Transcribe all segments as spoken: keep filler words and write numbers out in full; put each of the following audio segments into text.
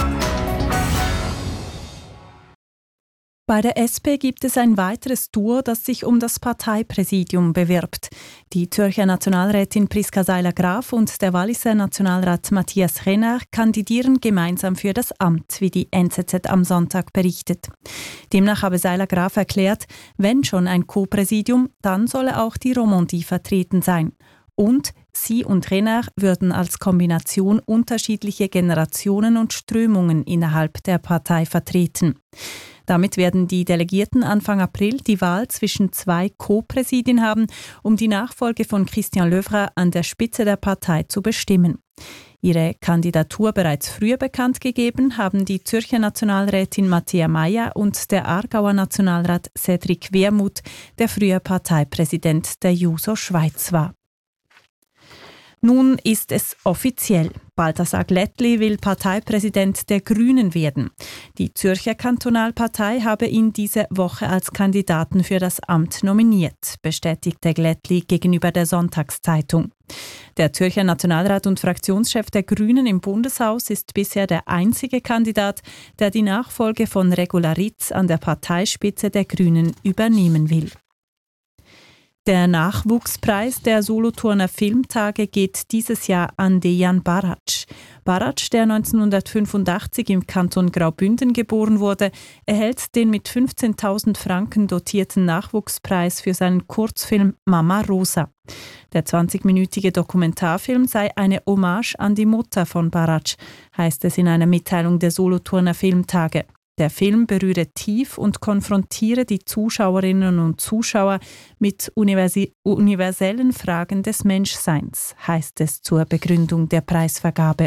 Bei der S P gibt es ein weiteres Duo, das sich um das Parteipräsidium bewirbt. Die Zürcher Nationalrätin Priska Seiler-Graf und der Walliser Nationalrat Matthias Renner kandidieren gemeinsam für das Amt, wie die N Z Z am Sonntag berichtet. Demnach habe Seiler-Graf erklärt, wenn schon ein Co-Präsidium, dann solle auch die Romandie vertreten sein. Und sie und Renner würden als Kombination unterschiedliche Generationen und Strömungen innerhalb der Partei vertreten. Damit werden die Delegierten Anfang April die Wahl zwischen zwei Co-Präsidien haben, um die Nachfolge von Christian Löwra an der Spitze der Partei zu bestimmen. Ihre Kandidatur bereits früher bekannt gegeben haben die Zürcher Nationalrätin Matthäa Meier und der Aargauer Nationalrat Cedric Wermuth, der früher Parteipräsident der Juso Schweiz war. Nun ist es offiziell. Balthasar Glättli will Parteipräsident der Grünen werden. Die Zürcher Kantonalpartei habe ihn diese Woche als Kandidaten für das Amt nominiert, bestätigte Glättli gegenüber der Sonntagszeitung. Der Zürcher Nationalrat und Fraktionschef der Grünen im Bundeshaus ist bisher der einzige Kandidat, der die Nachfolge von Regula Ritz an der Parteispitze der Grünen übernehmen will. Der Nachwuchspreis der Solothurner Filmtage geht dieses Jahr an Dejan Barac. Barac, der neunzehnhundertfünfundachtzig im Kanton Graubünden geboren wurde, erhält den mit fünfzehntausend Franken dotierten Nachwuchspreis für seinen Kurzfilm Mama Rosa. Der zwanzigminütige Dokumentarfilm sei eine Hommage an die Mutter von Barac, heißt es in einer Mitteilung der Solothurner Filmtage. Der Film berühre tief und konfrontiere die Zuschauerinnen und Zuschauer mit universi- universellen Fragen des Menschseins, heißt es zur Begründung der Preisvergabe.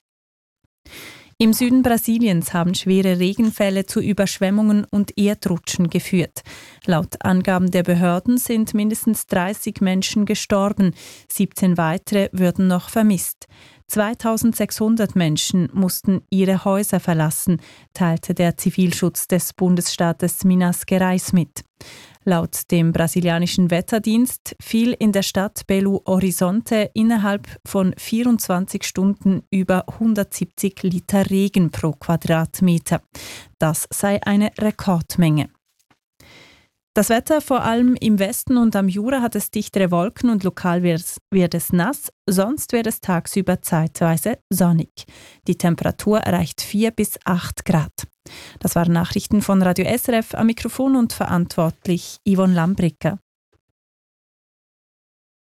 Im Süden Brasiliens haben schwere Regenfälle zu Überschwemmungen und Erdrutschen geführt. Laut Angaben der Behörden sind mindestens dreißig Menschen gestorben, siebzehn weitere würden noch vermisst. zweitausendsechshundert Menschen mussten ihre Häuser verlassen, teilte der Zivilschutz des Bundesstaates Minas Gerais mit. Laut dem brasilianischen Wetterdienst fiel in der Stadt Belo Horizonte innerhalb von vierundzwanzig Stunden über hundertsiebzig Liter Regen pro Quadratmeter. Das sei eine Rekordmenge. Das Wetter, vor allem im Westen und am Jura, hat es dichtere Wolken und lokal wird es nass, sonst wird es tagsüber zeitweise sonnig. Die Temperatur erreicht vier bis acht Grad. Das waren Nachrichten von Radio S R F, am Mikrofon und verantwortlich Yvonne Lambricker.